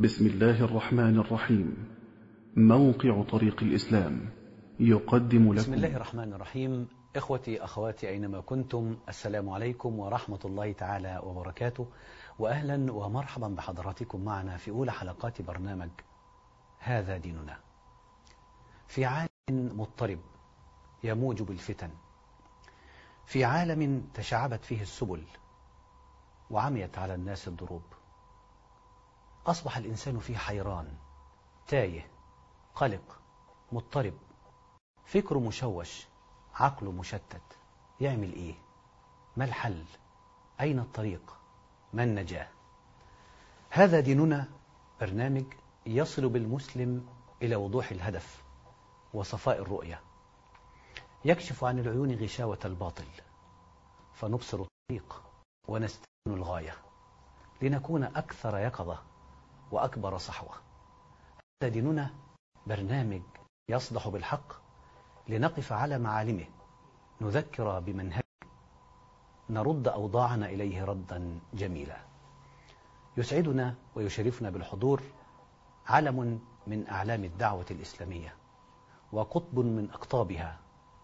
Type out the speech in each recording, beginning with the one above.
بسم الله الرحمن الرحيم. موقع طريق الإسلام يقدم لكم. بسم الله الرحمن الرحيم. إخوتي أخواتي أينما كنتم، السلام عليكم ورحمة الله تعالى وبركاته، وأهلا ومرحبا بحضراتكم معنا في أولى حلقات برنامج هذا ديننا. في عالم مضطرب يموج بالفتن، في عالم تشعبت فيه السبل وعميت على الناس الدروب، أصبح الإنسان فيه حيران، تايه، قلق، مضطرب، فكره مشوش، عقله مشتت. يعمل إيه؟ ما الحل؟ أين الطريق؟ ما النجاة؟ هذا ديننا برنامج يصل بالمسلم إلى وضوح الهدف وصفاء الرؤية، يكشف عن العيون غشاوة الباطل فنبصر الطريق ونستكن الغاية لنكون أكثر يقظة وأكبر صحوة. هذا ديننا برنامج يصدح بالحق لنقف على معالمه، نذكر بمنهجه، نرد أوضاعنا إليه ردا جميلا. يسعدنا ويشرفنا بالحضور علم من أعلام الدعوة الإسلامية وقطب من أقطابها،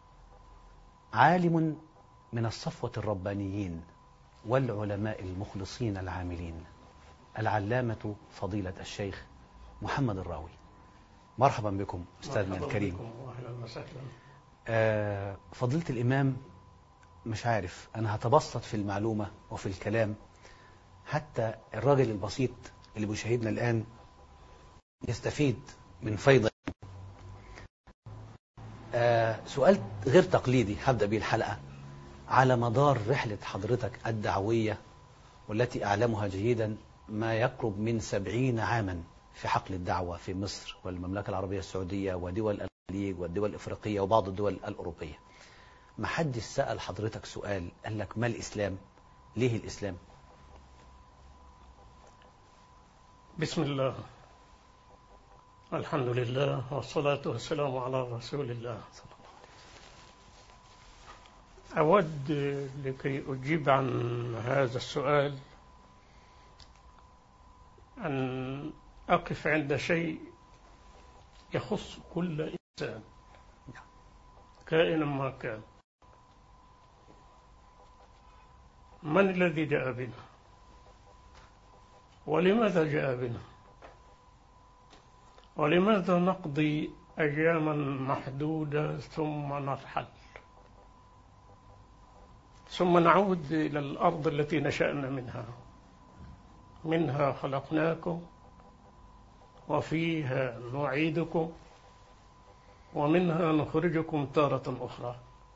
عالم من الصفوة الربانيين والعلماء المخلصين العاملين، العلامة فضيلة الشيخ محمد الراوي. مرحبا بكم أستاذنا الكريم. فضيلة الإمام، مش عارف أنا هتبسط في المعلومة وفي الكلام حتى الراجل البسيط اللي بيشاهدنا الآن يستفيد من فيض. سؤال غير تقليدي هبدأ به الحلقة. على مدار رحلة حضرتك الدعوية والتي أعلمها جيدا ما يقرب من 70 عاما في حقل الدعوة في مصر والمملكة العربية السعودية ودول الخليج والدول الإفريقية وبعض الدول الأوروبية، ما حدش سأل حضرتك سؤال قال لك ما الإسلام؟ ليه الإسلام؟ بسم الله، الحمد لله، والصلاة والسلام على رسول الله. أود لكي أجيب عن هذا السؤال أن أقف عند شيء يخص كل إنسان كائنا ما كان. من الذي جاء بنا؟ ولماذا جاء بنا؟ ولماذا نقضي أياما محدودة ثم نرحل، ثم نعود إلى الأرض التي نشأنا منها خلقناكم وفيها نعيدكم ومنها نخرجكم تارة أخرى.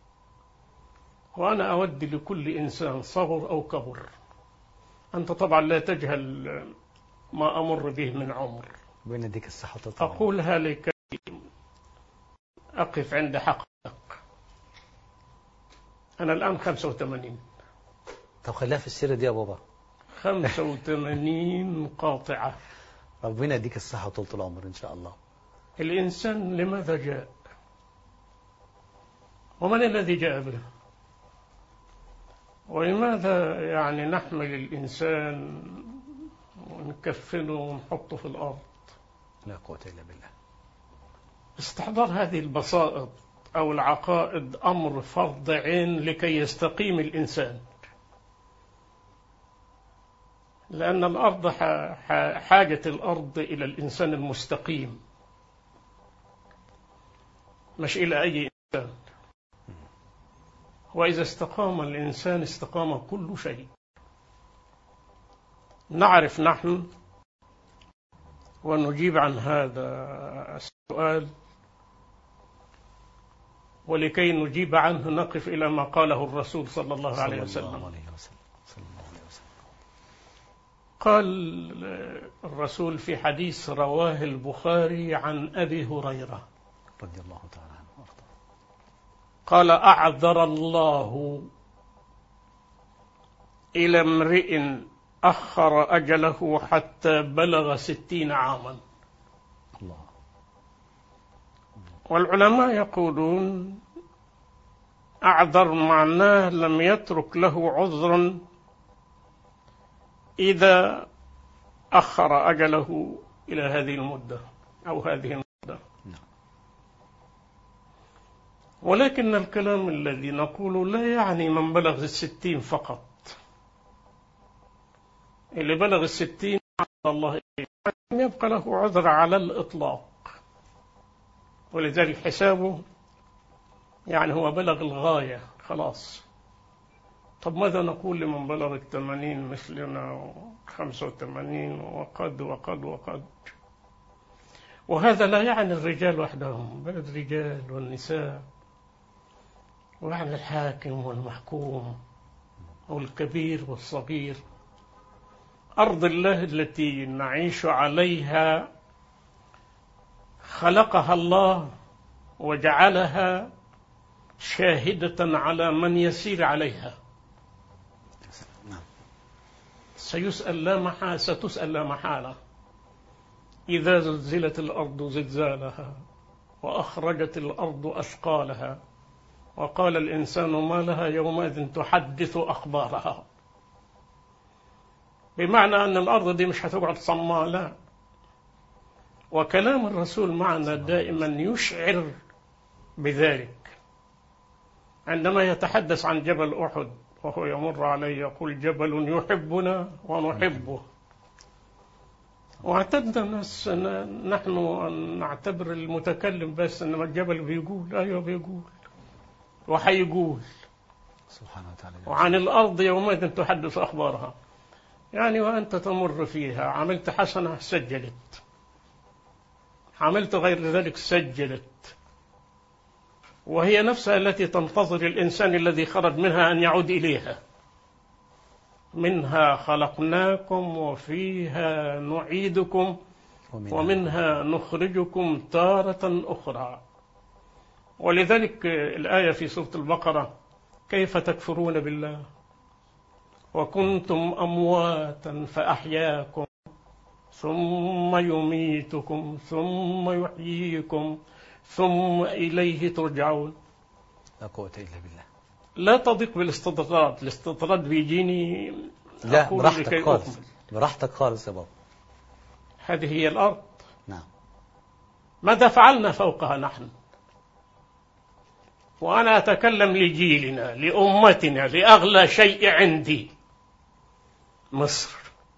وأنا أود لكل إنسان صغر أو كبر، أنت طبعا لا تجهل ما أمر به من عمر، بين يديك الصحة. أقولها لكي أقف عند حقك. أنا الآن 85. طب خليها في السيرة دي يا بابا. 85 قاطعة. ربنا يديك الصحة وطولة العمر إن شاء الله. الإنسان لماذا جاء؟ ومن الذي جاء به؟ ولماذا نحمل الإنسان ونكفنه ونحطه في الأرض؟ لا قوة إلا بالله. استحضار هذه البسائط أو العقائد أمر فرض عين لكي يستقيم الإنسان، لأن الأرض حاجة الأرض إلى الإنسان المستقيم، مش إلى أي إنسان. وإذا استقام الإنسان استقام كل شيء. نعرف نحن ونجيب عن هذا السؤال، ولكي نجيب عنه نقف إلى ما قاله الرسول صلى الله عليه وسلم. قال الرسول في حديث رواه البخاري عن أبي هريرة رضي الله تعالى عنه وارضاه، قال: أعذر الله إلى امرئ أخر أجله حتى بلغ 60 عاما. الله. والعلماء يقولون أعذر معناه لم يترك له عذر إذا أخر أجله إلى هذه المدة أو هذه المدة. ولكن الكلام الذي نقوله لا يعني من بلغ 60 فقط. اللي بلغ 60 الله يبقى له عذر على الإطلاق، ولذلك حسابه يعني هو بلغ الغاية خلاص. طب ماذا نقول لمن بلغ 80 مثلنا 85 وقد؟ وهذا لا يعني الرجال وحدهم، بل الرجال والنساء، ويعني الحاكم والمحكوم والكبير والصغير. أرض الله التي نعيش عليها خلقها الله وجعلها شاهدة على من يسير عليها. ستسأل لا محالة إذا زلزلت الأرض زلزالها وأخرجت الأرض أثقالها وقال الإنسان ما لها يومئذ تحدث أخبارها. بمعنى أن الأرض دي مش هتقعد صماء، لا. وكلام الرسول معنا دائما يشعر بذلك. عندما يتحدث عن جبل أحد وهو يمر عليه يقول جبل يحبنا ونحبه. واعتدنا الناس نحن أن نعتبر المتكلم بس إنما الجبل بيقول، أيوه بيقول وحيقول سبحانه وتعالى. وعن الأرض يومئذ تحدث أخبارها. يعني وأنت تمر فيها، عملت حسنة سجلت، عملت غير ذلك سجلت، وهي نفسها التي تنتظر الإنسان الذي خرج منها أن يعود إليها. منها خلقناكم وفيها نعيدكم ومنها نخرجكم تارة أخرى. ولذلك الآية في سورة البقرة كيف تكفرون بالله وكنتم أمواتا فأحياكم ثم يميتكم ثم يحييكم ثم إليه ترجعون. لا قوة إلا بالله. لا تضيق بالاستطراد، الاستطراد بيجيني. لا براحتك خالص، براحتك خالص يا بابا. هذه هي الأرض. نعم. ماذا فعلنا فوقها نحن؟ وأنا أتكلم لجيلنا، لأمتنا، لأغلى شيء عندي. مصر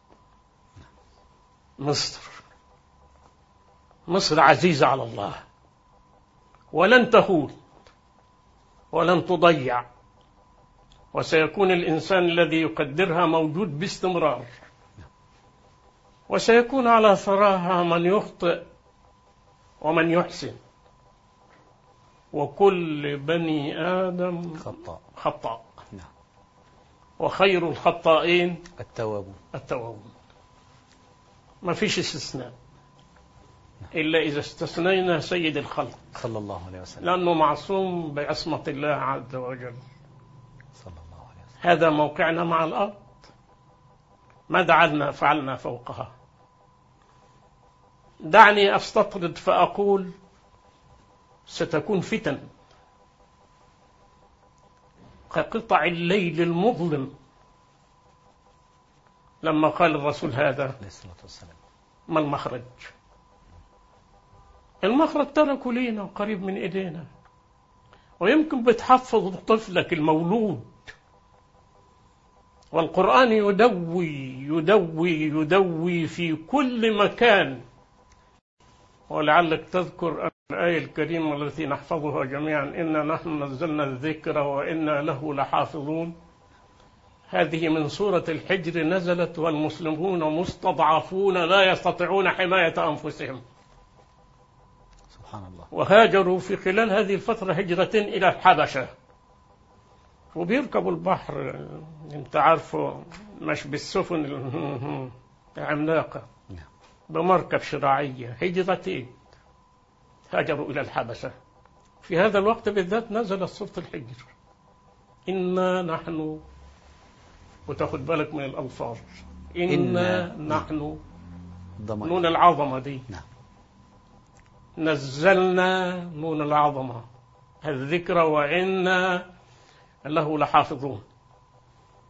عزيزة على الله، ولن تهون ولن تضيع، وسيكون الإنسان الذي يقدرها موجود باستمرار، وسيكون على ثراها من يخطئ ومن يحسن، وكل بني آدم خطاء. نعم. وخير الخطائين التوابون. ما فيش استثناء إلا إذا استثنينا سيد الخلق صلى الله عليه وسلم، لأنه معصوم بعصمة الله عز وجل. صلى الله عليه وسلم. هذا موقعنا مع الأرض. ماذا فعلنا فوقها؟ دعني أستطرد فأقول ستكون فتن كقطع الليل المظلم. لما قال الرسول هذا ما المخرج؟ المخرج تركوا لينا قريب من إيدينا، ويمكن بتحفظ طفلك المولود، والقرآن يدوي في كل مكان. ولعلك تذكر الآية الكريمة التي نحفظها جميعا: إنا نحن نزلنا الذكر وإنا له لحافظون. هذه من سورة الحجر نزلت، والمسلمون مستضعفون لا يستطيعون حماية أنفسهم. سبحان الله. وهاجروا في خلال هذه الفترة هجرة إلى الحبشة، وبيركبوا البحر، انت عارفه، مش بالسفن العملاقة، بمركب شراعية، هجرتين هاجروا إلى الحبشة. في هذا الوقت بالذات نزلت سورة الحجر: إنا نحن، وتاخد بالك من الألفاظ، إنا نحن، نون العظمة دي، نزلنا نون العظمة الذكر وإنا له لحافظون.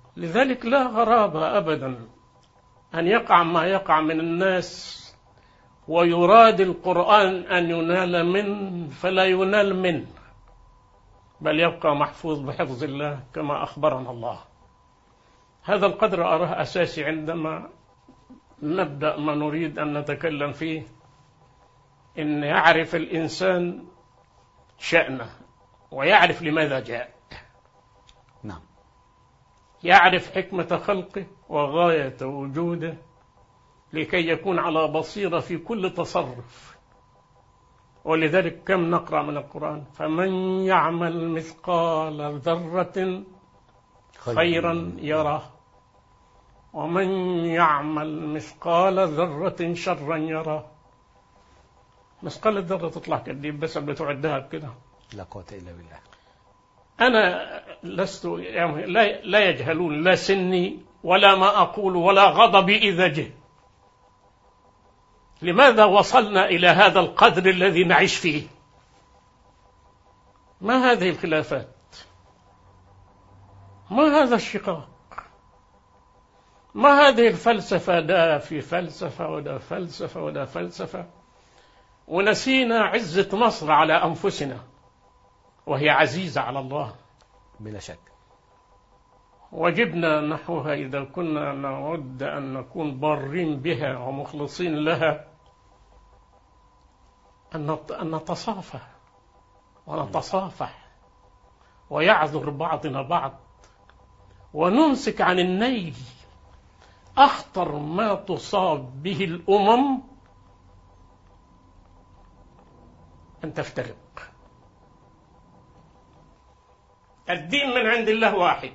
لذلك لا غرابة أبدا أن يقع ما يقع من الناس ويراد القرآن أن ينال منه فلا ينال منه، بل يبقى محفوظ بحفظ الله كما أخبرنا الله. هذا القدر أراه أساسي عندما نبدأ ما نريد أن نتكلم فيه، إن يعرف الإنسان شأنه ويعرف لماذا جاء. نعم. يعرف حكمة خلقه وغاية وجوده لكي يكون على بصيرة في كل تصرف. ولذلك كم نقرأ من القرآن: فمن يعمل مثقال ذرة خيرا يره، ومن يعمل مثقال ذرة شرا يره. مثقال الذرة تطلع كديب بس بتعدها كده. لا قوة إلا بالله. أنا لست يعني لا يجهلون لا سني ولا ما أقول ولا غضبي إذا جه. لماذا وصلنا إلى هذا القدر الذي نعيش فيه؟ ما هذه الخلافات؟ ما هذا الشقاق؟ ما هذه الفلسفة؟ ده في فلسفة وده فلسفة وده فلسفة، ونسينا عزة مصر على أنفسنا وهي عزيزة على الله بلا شك. وجبنا نحوها إذا كنا نود أن نكون بارين بها ومخلصين لها أن نتصافى ونتصافح ويعذر بعضنا بعض ونمسك عن النيل. أخطر ما تصاب به الأمم أن تفترق. الدين من عند الله واحد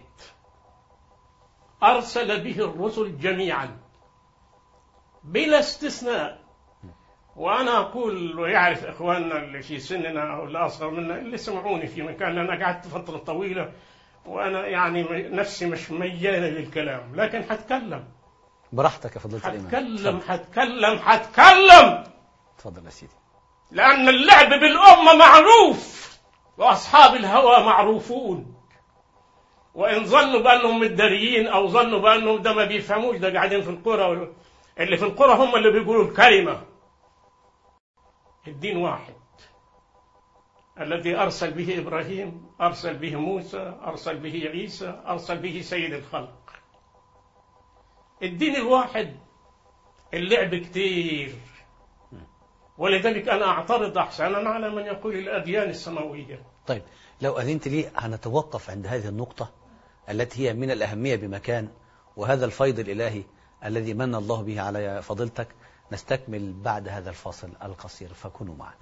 أرسل به الرسل جميعا بلا استثناء. وأنا أقول ويعرف إخواننا اللي في سننا أو اللي أصغر منا اللي سمعوني في مكان، أنا قعدت فترة طويلة وأنا يعني نفسي مش ميالة للكلام، لكن حتكلم براحتك يا فضيلة الإمام. حتكلم. تفضل يا سيدي. لأن اللعب بالأمة معروف وأصحاب الهوى معروفون، وإن ظنوا بأنهم متداريين أو ظنوا بأنهم ده ما بيفهموش، ده قاعدين في القرى، اللي في القرى هم اللي بيقولوا الكلمة. الدين واحد الذي أرسل به إبراهيم، أرسل به موسى، أرسل به عيسى، أرسل به سيد الخلق. الدين الواحد. اللعب كتير، ولذلك أنا أعترض أحسنا على من يقول الأديان السماوية. طيب لو أذنت لي هنتوقف عند هذه النقطة التي هي من الأهمية بمكان، وهذا الفيض الإلهي الذي من الله به على فضيلتك. نستكمل بعد هذا الفاصل القصير، فكونوا معنا.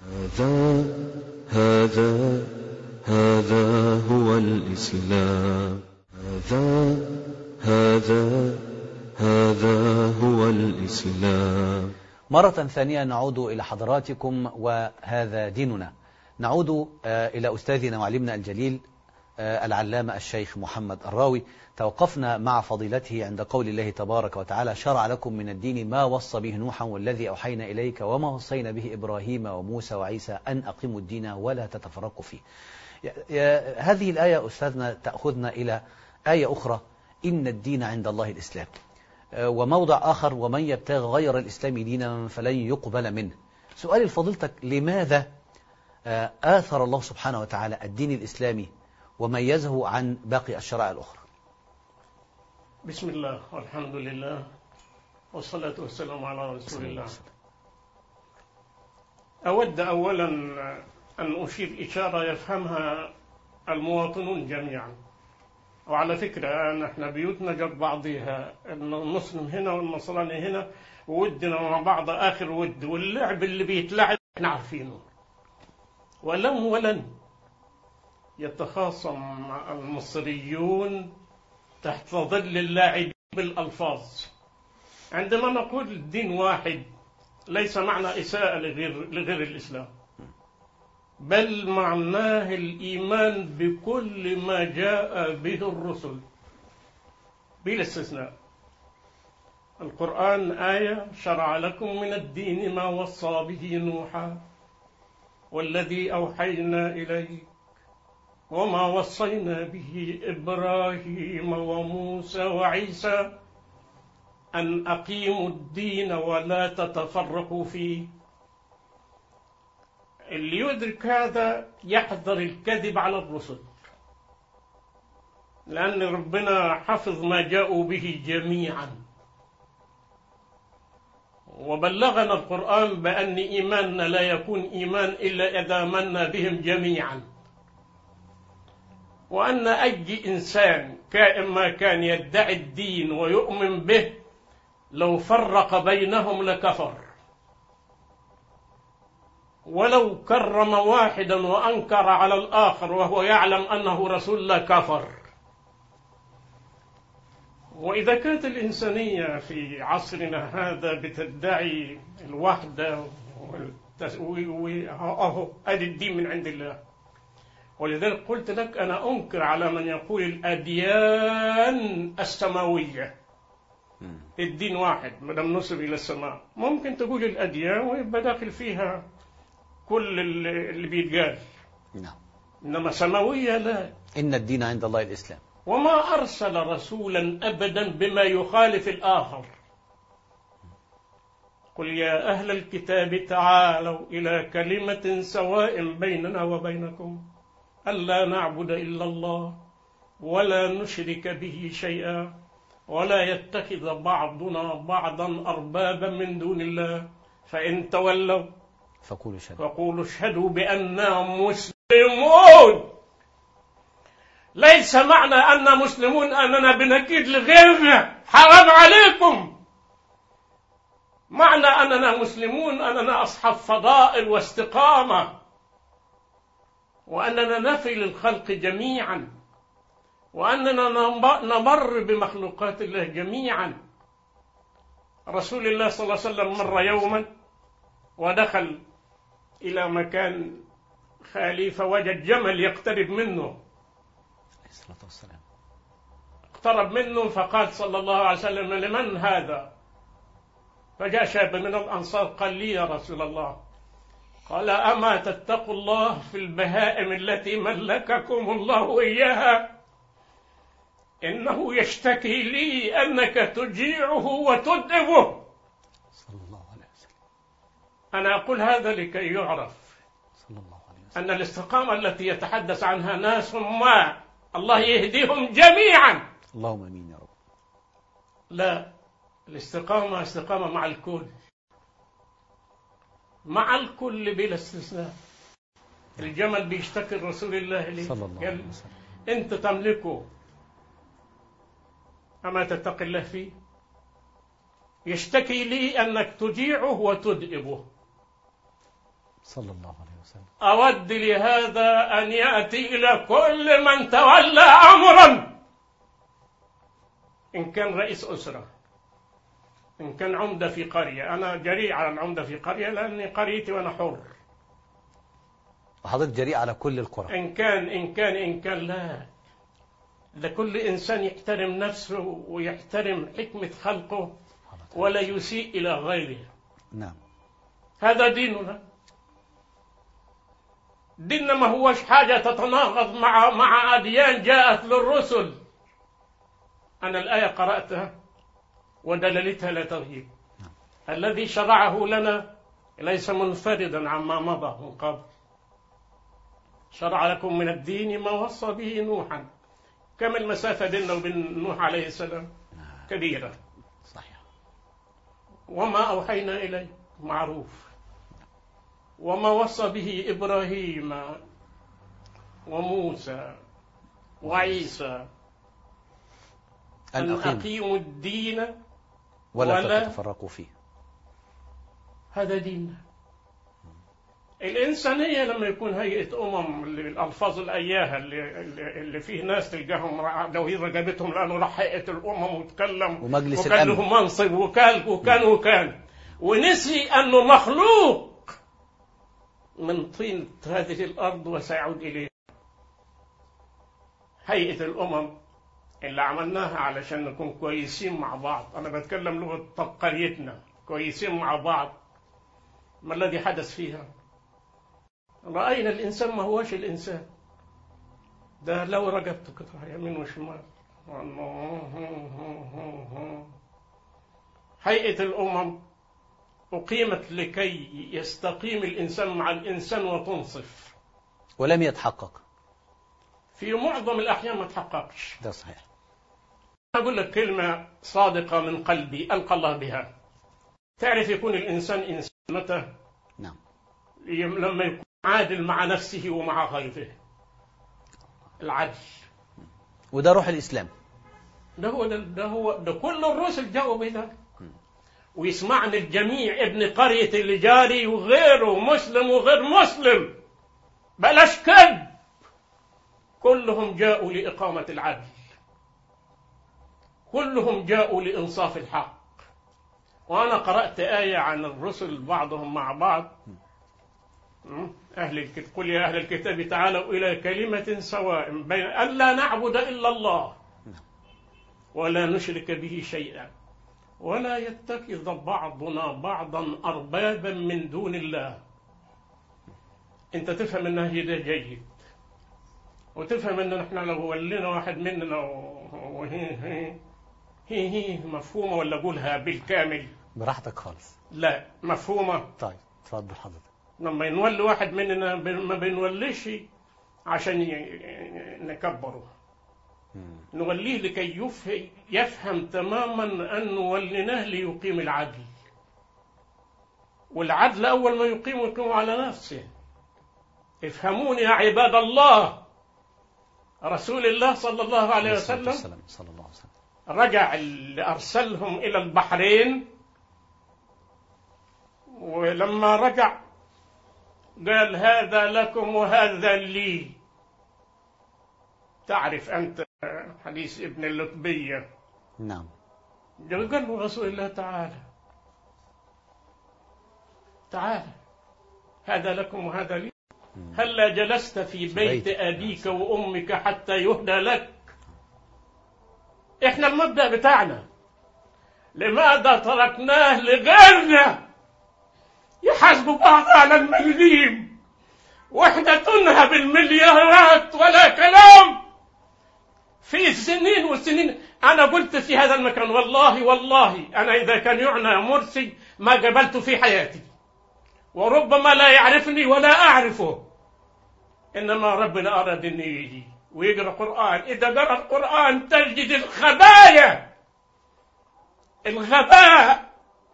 هذا هو الإسلام. هذا هو الإسلام. مرة ثانية نعود إلى حضراتكم وهذا ديننا. نعود إلى أستاذنا وعلمنا الجليل العلامة الشيخ محمد الراوي. توقفنا مع فضيلته عند قول الله تبارك وتعالى: شرع لكم من الدين ما وصى به نوحا والذي أوحينا إليك وما وصينا به إبراهيم وموسى وعيسى أن أقيموا الدين ولا تتفرقوا فيه. هذه الآية أستاذنا تأخذنا إلى آية أخرى: إن الدين عند الله الإسلام. وموضع آخر: ومن يبتغي غير الإسلام دينا فلن يقبل منه. سؤالي لفضيلتك: لماذا آثر الله سبحانه وتعالى الدين الإسلامي وميزه عن باقي الشرائع الأخرى؟ بسم الله والحمد لله والصلاة والسلام على رسول الله. أود أولا أن أشير إشارة يفهمها المواطنون جميعا. وعلى فكرة نحن بيوتنا جنب بعضها، المسلم هنا والنصراني هنا، وودنا مع بعض آخر ود، واللعب اللي بيتلعب احنا عارفينه. ولن يتخاصم المصريون تحت ظل اللاعبين بالألفاظ. عندما نقول الدين واحد ليس معنى إساءة لغير الإسلام، بل معناه الإيمان بكل ما جاء به الرسل بلا استثناء. القرآن آية: شرع لكم من الدين ما وصى به نوحا والذي أوحينا إليك وما وصينا به إبراهيم وموسى وعيسى أن أقيموا الدين ولا تتفرقوا فيه. اللي يدرك هذا يحذر الكذب على الرسل، لأن ربنا حفظ ما جاءوا به جميعا، وبلغنا القرآن بأن إيماننا لا يكون إيمان إلا إذا آمنا بهم جميعا، وأن أي إنسان كائن ما كان يدعي الدين ويؤمن به لو فرق بينهم لكفر، ولو كرم واحدا وأنكر على الآخر وهو يعلم أنه رسول لكفر. وإذا كانت الإنسانية في عصرنا هذا بتدعي الوحدة أدي الدين من عند الله، ولذلك قلت لك أنا أنكر على من يقول الأديان السماوية، الدين واحد ما دام نسب إلى السماء. ممكن تقول الأديان ويبقى داخل فيها كل اللي بيتقال، نعم، إنما سماوية لا. إن الدين عند الله الإسلام. وما أرسل رسولا أبدا بما يخالف الآخر. قل يا أهل الكتاب تعالوا إلى كلمة سواء بيننا وبينكم ألا نعبد إلا الله ولا نشرك به شيئا ولا يتخذ بعضنا بعضا أربابا من دون الله فإن تولوا فقولوا اشهدوا بأننا مسلمون. ليس معنى أننا مسلمون أننا بنكيد لغيرنا، حرام عليكم. معنى أننا مسلمون أننا أصحاب فضائل واستقامة، وأننا نفي للخلق جميعا، وأننا نمر بمخلوقات الله جميعا. رسول الله صلى الله عليه وسلم مر يوما ودخل إلى مكان خالي فوجد جمل يقترب منه، اقترب منه فقال صلى الله عليه وسلم لمن هذا؟ فجاء شاب من الأنصار قال لي يا رسول الله. قال أما تتقوا الله في البهائم التي ملككم الله إياها؟ إنه يشتكي لي أنك تجيعه وتدبه. صلى الله عليه وسلم. أنا أقول هذا لكي يعرف صلى الله عليه وسلم أن الاستقامة التي يتحدث عنها ناس ما الله يهديهم جميعا، اللهم امين يا رب. لا، الاستقامة استقامة مع الكل، مع الكل بلا استثناء. الجمل بيشتكي رسول الله ليه؟ صلى الله عليه وسلم أنت تملكه أما تتقي الله فيه؟ يشتكي لي أنك تجيعه وتدئبه. صلى الله عليه وسلم. أود لهذا أن يأتي إلى كل من تولى أمرا، إن كان رئيس أسرة، إن كان عمدة في قرية. أنا جريء على العمدة في قرية لأني قريتي وأنا حر. وحضرتك جريء على كل القرى. إن كان لا، ده كل إنسان يحترم نفسه ويحترم حكمة خلقه ولا يسيء إلى غيره. نعم، هذا ديننا. ديننا ما هوش حاجة تتناقض مع أديان جاءت للرسل. أنا الآية قرأتها ودلالتها لا تغييب. الذي شرعه لنا ليس منفردا عما مضى من قبل. شرع لكم من الدين ما وصى به نوحا. كم المسافة بيننا وبين نوح عليه السلام؟ كبيرة. صحيح. وما أوحينا إليه معروف. وما وصى به إبراهيم وموسى وعيسى أن أقيموا الدين ولا تتفرقوا فيه. هذا ديننا. الإنسانية لما يكون هيئة الألفاظ الأياها اللي فيه ناس تلقاهم دوير رقبتهم لأنه راح هيئة الأمم وتكلم ومجلس وكان الأمن له منصب وكان ونسي أنه مخلوق من طين هذه الأرض وسيعود إليه. هيئة الأمم اللي عملناها علشان نكون كويسين مع بعض. أنا بتكلم لغة قريتنا، كويسين مع بعض. ما الذي حدث فيها؟ رأينا الإنسان ما هوش الإنسان ده. لو رقبت قطع يمين وشمال هيئة الأمم أقيمت لكي يستقيم الإنسان مع الإنسان وتنصف، ولم يتحقق في معظم الأحيان ما تحققش. ده صحيح. أقول لك كلمة صادقة من قلبي ألقى الله بها. تعرف يكون الإنسان إنسان متى؟ نعم. لما يكون عادل مع نفسه ومع غيره. العدل، وده روح الإسلام. ده كل الرسل جاءوا بذلك. ويسمعني الجميع، ابن قرية اللي جاري وغيره، مسلم وغير مسلم، بلاش كذب، كلهم جاءوا لإقامة العدل، كلهم جاءوا لإنصاف الحق. وأنا قرأت آية عن الرسل بعضهم مع بعض، قل يا أهل الكتاب تعالوا إلى كلمة سواء بين ألا نعبد إلا الله ولا نشرك به شيئا ولا يتخذ بعضنا بعضا أربابا من دون الله. أنت تفهم النهي ده جيد، وتفهم أن نحن لو ولينا واحد مننا هي مفهومة، ولا أقولها بالكامل؟ براحتك خالص. لا مفهومة. طيب اتفضل حضرتك. لما ينولي واحد مننا ما بنوليش عشان نكبره، نوليه لكي يفهم تماما أن وليناه ليقيم العدل، والعدل أول ما يقيم على نفسه. افهموني يا عباد الله. رسول الله صلى الله عليه وسلم رجع اللي أرسلهم إلى البحرين، ولما رجع قال هذا لكم وهذا لي. تعرف أنت حديث ابن اللطبية؟ نعم. قال له رسول الله تعالى هذا لكم وهذا لي. هلا جلست في بيت أبيك وأمك حتى يهدى لك؟ إحنا المبدأ بتاعنا لماذا تركناه لغيرنا يحاسبوا بعض على المليم، وإحنا تنهب المليارات ولا كلام في سنين وسنين. أنا قلت في هذا المكان والله أنا إذا كان يعنى مرسي ما قبلت في حياتي، وربما لا يعرفني ولا أعرفه، إنما ربنا أراد أن يجي ويقرأ قرآن. إذا قرأ القرآن تجد الغباء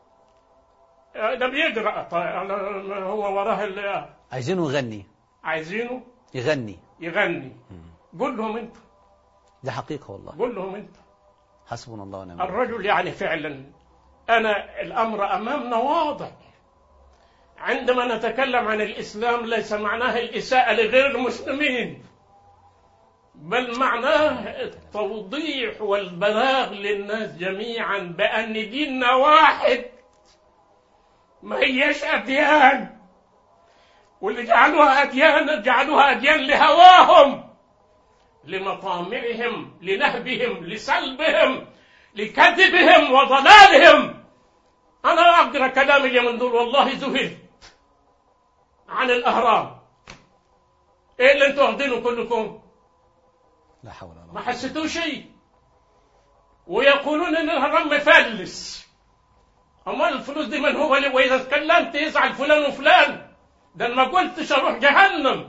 ده بيقرأ. هو وراه عايزينه يغني، عايزينه يغني. قل لهم أنت، ده حقيقة والله، قل لهم أنت. حسبنا الله ونعم الرجل يعني فعلا أنا الأمر أمامنا واضح. عندما نتكلم عن الإسلام ليس معناه الإساءة لغير المسلمين، بل معناه التوضيح والبلاغ للناس جميعا بأن ديننا واحد، ما هيش أديان. واللي جعلوها أديان لهواهم، لمطامعهم، لنهبهم، لسلبهم، لكذبهم وضلالهم. أنا أقرأ كلام اليومين دول والله ذهلت عن الأهرام. إيه اللي أنتوا واخدينه كلكم؟ لا حول ولا قوة. ما حسيتوا شيء، ويقولون إن الأهرام مفلس. أما الفلوس دي من هو؟ وإذا تكلمت يزعل فلان وفلان، ده ما قلتش أروح جهنم.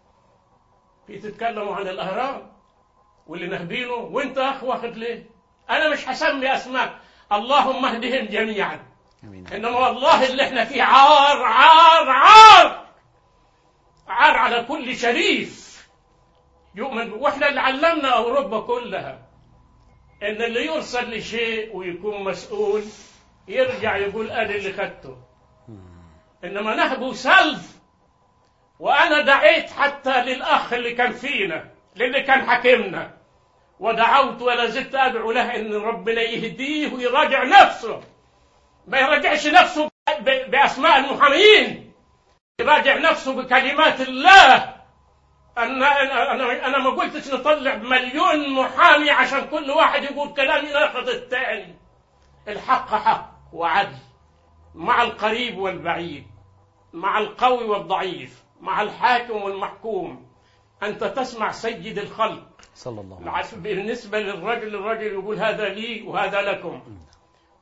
في تتكلموا عن الأهرام واللي نهبينه، وانت أخ واخد ليه؟ أنا مش هسمي أسماء، اللهم اهدهم جميعا. أمين. إنما والله اللي احنا فيه عار عار عار عار على كل شريف يؤمن. واحنا اللي علمنا أوروبا كلها إن اللي يرسل لشيء ويكون مسؤول يرجع يقول أنا اللي خدته. إنما نهبوا سلب. وأنا دعيت حتى للأخ اللي كان فينا، للي كان حكمنا، ودعوت ولا زلت أدعو له إن ربنا يهديه ويراجع نفسه، ما يراجعش نفسه بأسماء المحامين، يراجع نفسه بكلمات الله. أنا ما قلتش نطلع 1,000,000 محامي عشان كل واحد يقول كلام يناقض الثاني. الحق حق وعدل مع القريب والبعيد، مع القوي والضعيف، مع الحاكم والمحكوم. أنت تسمع سيد الخلق صلى الله عليه وسلم بالنسبة للرجل، الرجل يقول هذا لي وهذا لكم،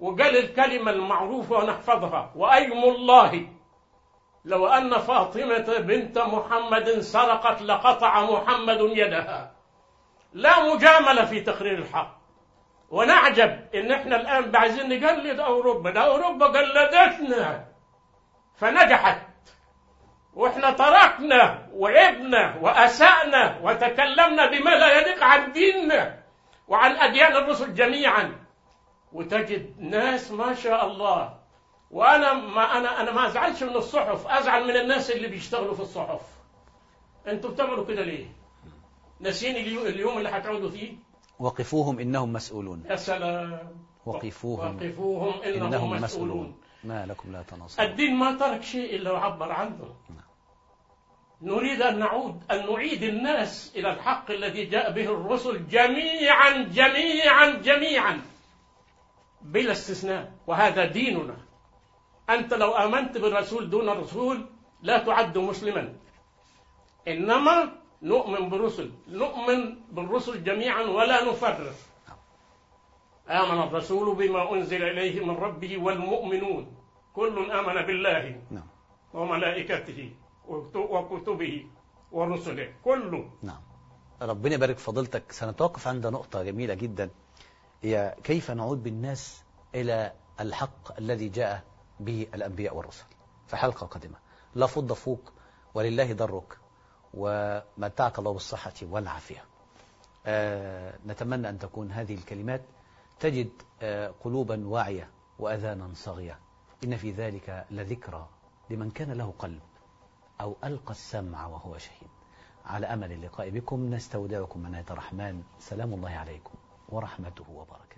وقال الكلمة المعروفة ونحفظها: وأيم الله لو أن فاطمة بنت محمد سرقت لقطع محمد يدها. لا مجاملة في تقرير الحق. ونعجب إن إحنا الآن عايزين نقلد أوروبا. ده أوروبا قلدتنا فنجحت، وإحنا تركنا وعبنا وأسأنا وتكلمنا بما لا يليق عن ديننا وعن أديان الرسل جميعا. وتجد ناس ما شاء الله. وأنا ما أزعلش من الصحف، أزعل من الناس اللي بيشتغلوا في الصحف. أنتوا بتعملوا كده ليه؟ ناسين اليوم اللي هتعودوا فيه؟ وقفوهم إنهم مسؤولون. يا سلام. وقفوهم إنهم مسؤولون. ما لكم لا تناصرون. الدين ما ترك شيء إلا وعبر عنه. نريد أن نعيد الناس إلى الحق الذي جاء به الرسل جميعا جميعا جميعا بلا استثناء، وهذا ديننا. أنت لو آمنت بالرسول دون الرسول لا تعد مسلما، إنما نؤمن بالرسل جميعا ولا نفرق. آمن الرسول بما أنزل إليه من ربه والمؤمنون كل آمن بالله وملائكته وكتبه ورسله كله. نعم. ربنا يبارك فضيلتك. سنتوقف عند نقطة جميلة جدا، هي كيف نعود بالناس إلى الحق الذي جاء به الأنبياء والرسل في حلقة قادمة. لا فض فوق ولله ضرك، ومتعك الله بالصحة والعافية. نتمنى أن تكون هذه الكلمات تجد قلوبا واعية وأذانا صاغية. إن في ذلك لذكرى لمن كان له قلب أو ألقى السمع وهو شهيد. على أمل اللقاء بكم نستودعكم من عناية الرحمن. سلام الله عليكم ورحمته وبركاته.